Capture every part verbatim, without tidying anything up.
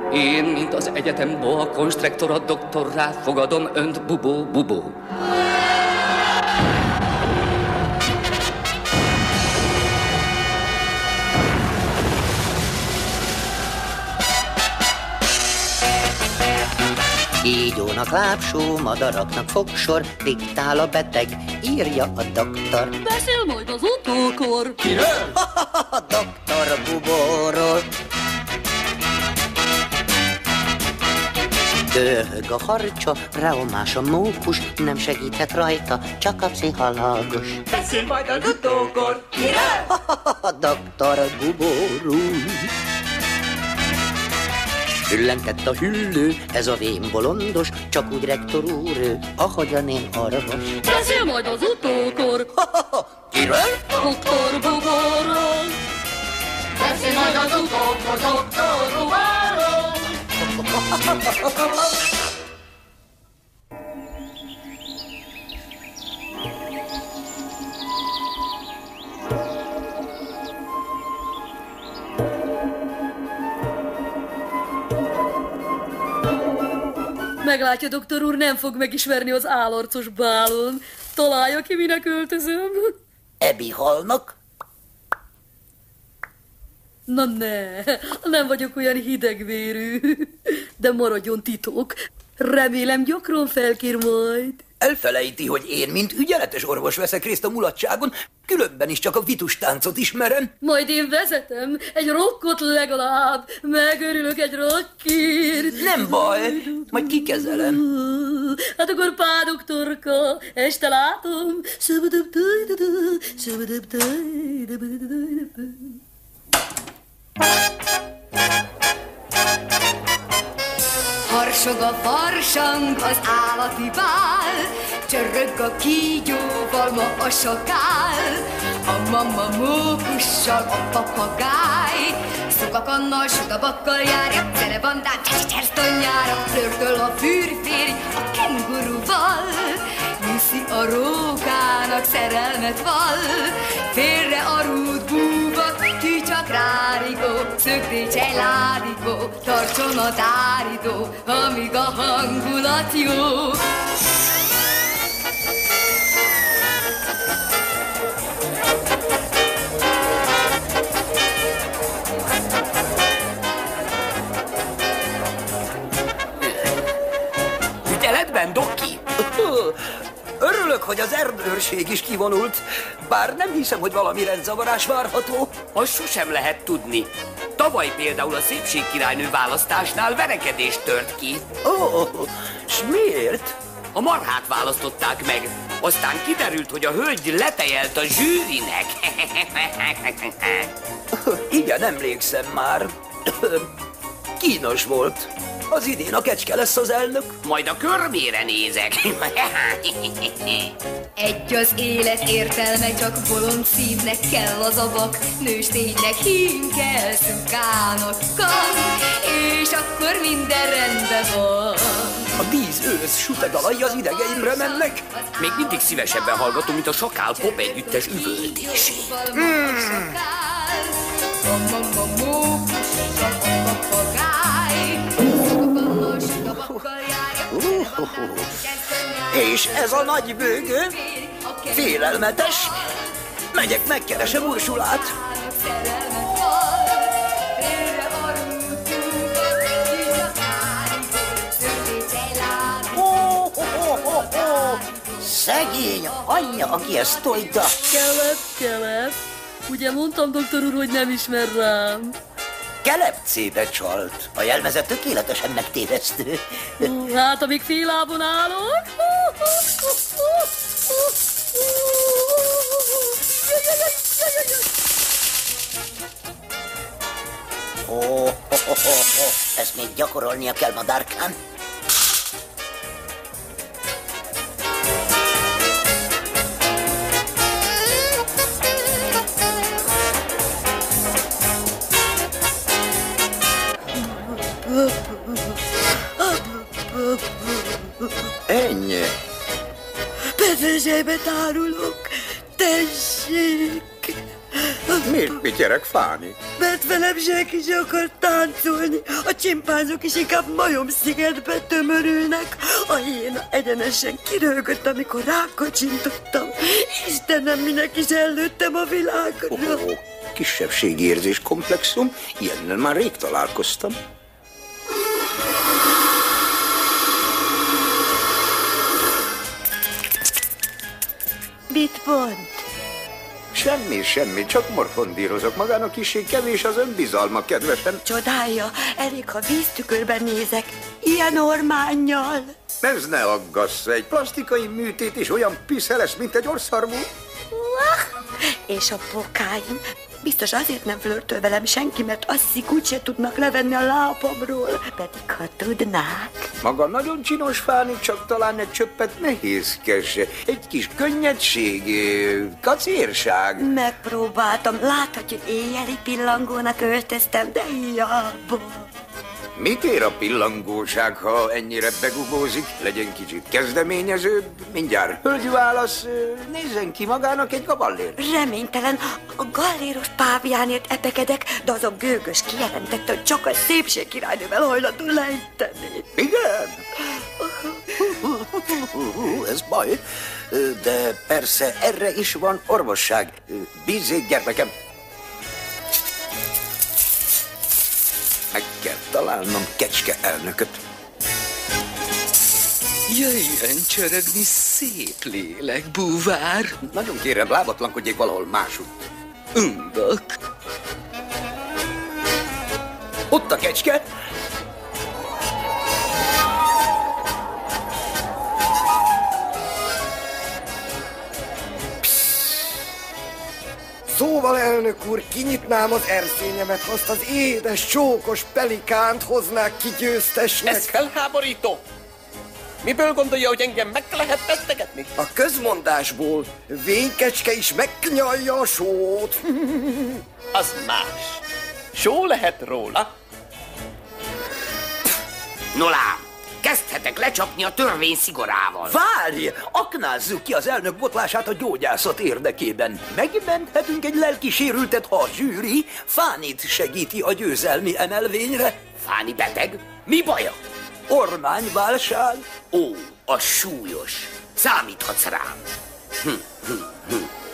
Én, mint az egyetem boa konstruktora doktorrá fogadom önt, bubó, bubó. Kígyónak lábsó, madaraknak fogsor, diktál a beteg, írja a doktor. Beszél majd az utókor. Kiről? A doktor Bubóról. Dörhög a harcsa, reomás a mókus, nem segíthet rajta, csak a pszichológus. Beszél majd az utókor. Kiről? A doktor Bubóról. Hüllentett a hüllő, ez a vén bolondos, csak úgy rektor úr ő, ahogyan én orvos. Beszél majd az utókor. Kiről? Doktor Bubóról. Beszél majd az utókor, doktor Bubóról. Meglátja, doktor úr, nem fog megismerni az állarcos bálon. Találja ki, minek öltözöm. Ebi halnak? Na ne, nem vagyok olyan hidegvérű. De maradjon titok. Remélem gyakran felkér majd. Elfelejti, hogy én, mint ügyeletes orvos veszek részt a mulatságon, különben is csak a vitustáncot ismerem. Majd én vezetem egy rokkot legalább. Megörülök egy rockért. Nem baj, majd kikezelem. Hát akkor pá, doktorka, este látom. Harsog a farsang, az állati bál, csörög a kígyóval ma a sakál, a mama mókussal a papagáj, szokakannal, sudabakkal járja, celebandán, csecsersztanyára, flörtöl a fűrférj a kenguruval, Nyuszi a rókának szerelmet vall, félre a rút búvat, tű csak rárigó, szökdécs egy ládikó, tartson a tárító, amíg a hangulat jó. Ügyeletben, Doki? Örülök, hogy az erdőrség is kivonult, bár nem hiszem, hogy valami rendzavarás várható. Azt sosem lehet tudni. Tavaly például a szépségkirálynő választásnál verekedés tört ki. Ó, oh, s miért? A marhát választották meg. Aztán kiderült, hogy a hölgy letejelt a zsűrinek. Igen, emlékszem már. Kínos volt. Az idén a kecske lesz az elnök. Majd a körmére nézek. Egy az élet értelme, csak bolond szívnek kell az avak, nősténynek hím kell, szukának kan, és akkor minden rendben van. A tíz ősz sutedalai az idegeimre mennek. Még mindig szívesebben hallgatom, mint a sakál pop együttes üvöltését. Hmm. És ez a nagy bőgő? Félelmetes? Megyek, megkeresem Ursulát. Ho, ho, ho, ho, ho. Szegény anyja, aki ezt tolta. Kelep, kelep. Ugye mondtam, doktor úr, hogy nem ismer rám. Kelepcébe csalt. A jelmezet tökéletesen megtévesztő. Hát, amíg féllábon állok. Ó, ho, ho, ho, ho. Ezt még gyakorolnia kell, madárkán. Ennyi. Pedvezsébe tárulok. Tessék. Miért mit gyerek, Fáni? Mert velem senki sem akar táncolni. A csimpánzok is inkább majomszigetbe tömörülnek. A hiéna egyenesen kiröhögött, amikor rákacsintottam. Istenem, minek is ellőttem a világra. Oh, kisebbségi érzés komplexum, ilyennel már rég találkoztam. Mit mond? Semmi, semmi, csak morfondírozok magának, kissé kevés az önbizalma, kedvesem. Csodálja, elég, ha víztükörben nézek, ilyen ormánnyal. Ez ne aggassz, egy plastikai műtét is olyan pisze lesz, mint egy orszarvú. És a pokáim? Biztos azért nem flörtöl velem senki, mert asszik úgyse tudnak levenni a lábamról. Pedig ha tudnák. Maga nagyon csinos, Fáni, csak talán egy csöppet nehézkes. Egy kis könnyedség, kacérság. Megpróbáltam, láthatja, hogy éjjeli pillangónak öltöztem, de hiába. Mit ér a pillangóság, ha ennyire begugózik? Legyen kicsit kezdeményezőbb, mindjárt hölgy válasz, nézzen ki magának egy gaballér. Reménytelen, a galléros páviánért epekedek, de az a gőgös kijelentette, hogy csak a szépség királynővel hajlandó lejteni. Igen? Ez baj, de persze erre is van orvosság. Bízzék, gyermekem! Meg kell találnom Kecske elnököt. Jöjjön csörögni szép lélek, búvár. Nagyon kérem, lábatlankodjék valahol másutt. Undok. Ott a Kecske. Szóval, elnök úr, kinyitnám az erszényemet, ha azt az édes, csókos pelikánt hoznák ki győztesnek. Ez felháborító. Miből gondolja, hogy engem meg lehet vesztegetni? A közmondásból vénykecske is megnyalja a sót. Az más. Só lehet róla. Nolám, kezdhetek lecsapni a törvény szigorával. Várj! Aknázzuk ki az elnök botlását a gyógyászat érdekében. Megmenthetünk egy lelkisérültet, ha a zsűri Fánit segíti a győzelmi emelvényre. Fáni beteg? Mi baja? Ormányválság. Ó, az súlyos. Számíthatsz rám. Hm, hm, hm.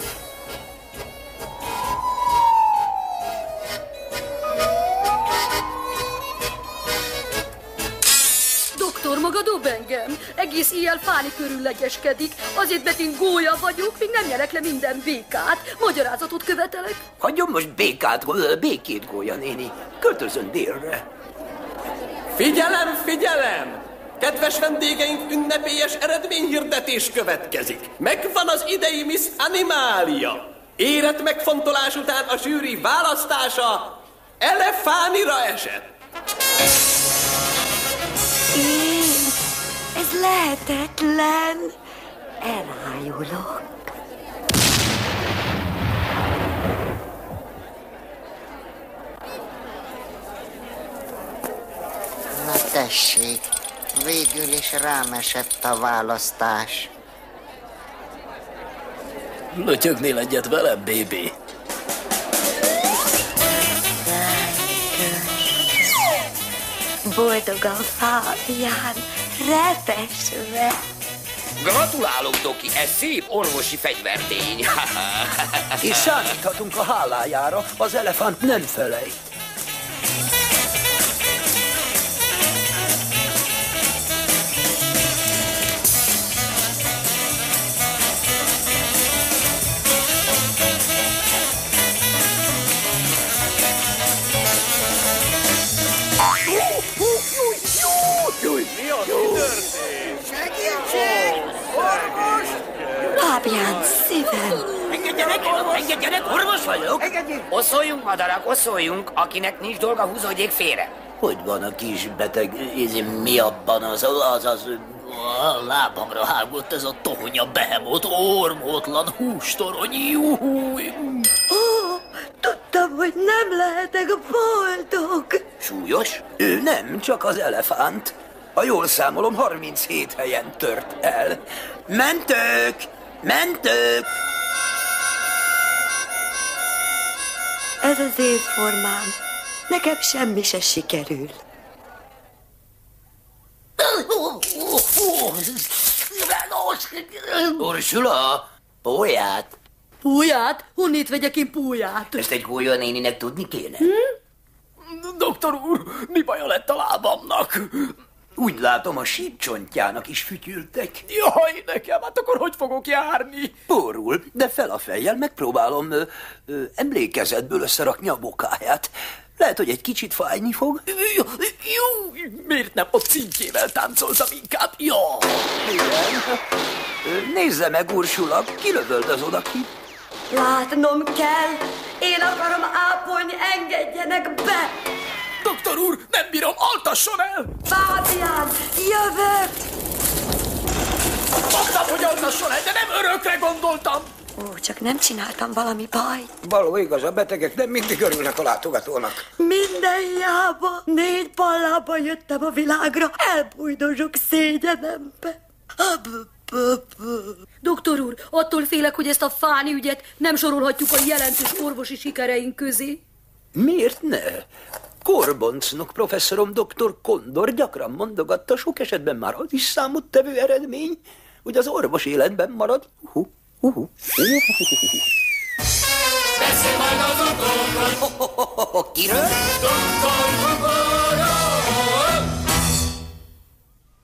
Doktor, maga dob engem. Egész éjjel Fáni körül legyeskedik. Azért, mert én gólya vagyok, még nem nyerek le minden békát. Magyarázatot követelek. Hagyjon most békát, békét, Gólya néni. Költözön délre. Figyelem, figyelem! Kedves vendégeink, ünnepélyes eredményhirdetés következik. Megvan az idei Miss Animalia. Érett megfontolás után a zsűri választása Elefánira esett. Én? Ez lehetetlen. Elájulok. Na tessék, végül is rám esett a választás. Lötyögnél egyet velem, bébi? Boldogan Fábián, repesve. Gratulálok, Doki, ez szép orvosi fegyvertény. És számíthatunk a hálájára, az elefánt nem felejt. Fábián, szívem. Engedjenek, engedjenek, orvos vagyok. Oszoljunk, madarak, oszoljunk, akinek nincs dolga, húzódjék félre. Hogy van a kis beteg, mi abban az, az, az, a lábamra hágott ez a tohonya behemót, ormótlan hústorony, júj. Ó, tudtam, hogy nem lehetek boldog. Súlyos? Ő nem, csak az elefánt. Ha jól számolom, harminchét helyen tört el. Mentők! Mentők! Ez az én formám. Nekem semmi se sikerül. Ursula, pólyát. Pólyát? Honnét vegyek én pólyát? Ezt egy Gólya néninek tudni kéne. Hm? Doktor úr, mi baja lett a lábamnak? Úgy látom, a sípcsontjának is fütyültek. Jaj, nekem, hát akkor hogy fogok járni? Borul, de fel a fejjel megpróbálom ö, ö, emlékezetből összerakni a bokáját. Lehet, hogy egy kicsit fájni fog. Jó, jó, miért nem a cinkjével táncoltam inkább? Jó. Igen. Nézze meg, Ursula, kilövöldöz oda ki. Látnom kell. Én akarom ápolni, engedjenek be. Doktor úr, nem bírom, altasson el! Fábián, jövök! Mondtam, hogy altasson el, de nem örökre gondoltam! Ó, csak nem csináltam valami baj. Való igaz, a betegek nem mindig örülnek a látogatónak. Minden hiába, négy pallában jöttem a világra, elbújdozsok szégyenembe. Doktor úr, attól félek, hogy ezt a Fáni ügyet nem sorolhatjuk a jelentős orvosi sikereink közé. Miért ne? Korboncnok professzorom doktor Kondor gyakran mondogatta, sok esetben már az is számottevő eredmény, hogy az orvos életben marad. Uh-huh. Uh-huh. Uh-huh. Beszél majd az utókor. Kiről? Doktor Hugo.